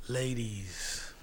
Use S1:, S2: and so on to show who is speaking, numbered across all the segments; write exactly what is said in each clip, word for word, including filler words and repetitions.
S1: Ladies.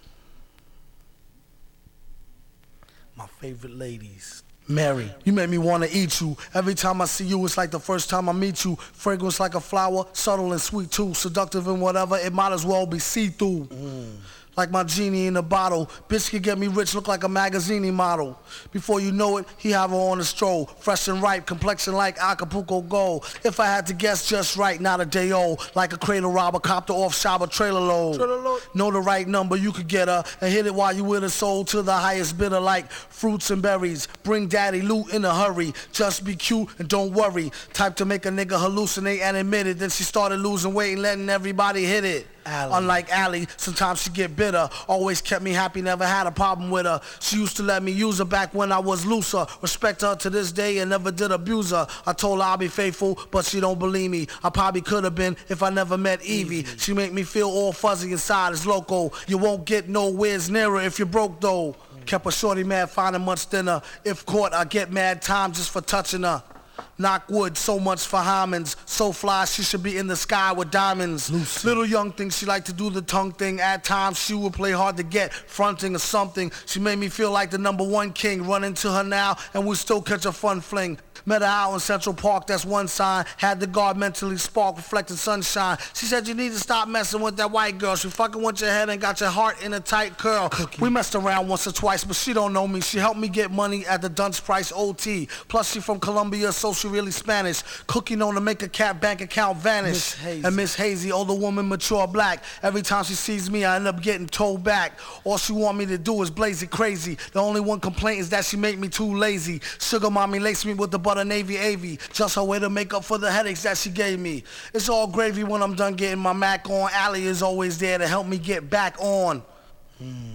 S1: My favorite ladies. Mary, you make me wanna eat you. Every time I see you, it's like the first time I meet you. Fragrance like a flower, subtle and sweet too. Seductive and whatever, it might as well be see-through. Mm. Like my genie in a bottle. Bitch can get me rich, look like a magazine model. Before you know it, he have her on a stroll. Fresh and ripe, complexion like Acapulco gold. If I had to guess just right, not a day old. Like a cradle robber, copter off shop, trailer load. Trailer load. Know the right number, you could get her. And hit it while you with her soul to the highest bidder like fruits and berries. Bring daddy loot in a hurry. Just be cute and don't worry. Type to make a nigga hallucinate and admit it. Then she started losing weight and letting everybody hit it. Allie. Unlike Allie, sometimes she get bitter. Always kept me happy, never had a problem with her. She used to let me use her back when I was looser. Respect her to this day and never did abuse her. I told her I'll be faithful, but she don't believe me. I probably could have been if I never met Evie. She make me feel all fuzzy inside, it's loco. You won't get nowhere's nearer if you're broke though. Kept a shorty mad, finding much thinner. If caught, I get mad time just for touching her. Knock wood, so much for Hymens. So fly, she should be in the sky with diamonds. Lucy. Little young thing, she like to do the tongue thing. At times, she would play hard to get, fronting or something. She made me feel like the number one king. Run into her now, and we still catch a fun fling. Met her out in Central Park, that's one sign. Had the guard mentally spark, reflecting sunshine. She said you need to stop messing with that white girl. She fucking with your head and got your heart in a tight curl. Cookie. We messed around once or twice, but she don't know me. She helped me get money at the Dunce Price O T. Plus she from Colombia, so she really Spanish. Cookie known to make a cat bank account vanish. Miss and Miss Hazy, older woman, mature black. Every time she sees me, I end up getting told back. All she want me to do is blaze it crazy. The only one complaint is that she make me too lazy. Sugar mommy laced me with the butter navy avy. Just her way to make up for the headaches that she gave me. It's all gravy when I'm done getting my Mac on. Allie is always there to help me get back on. Hmm.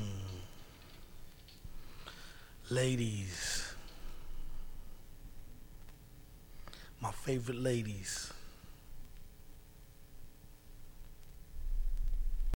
S1: Ladies. My favorite ladies.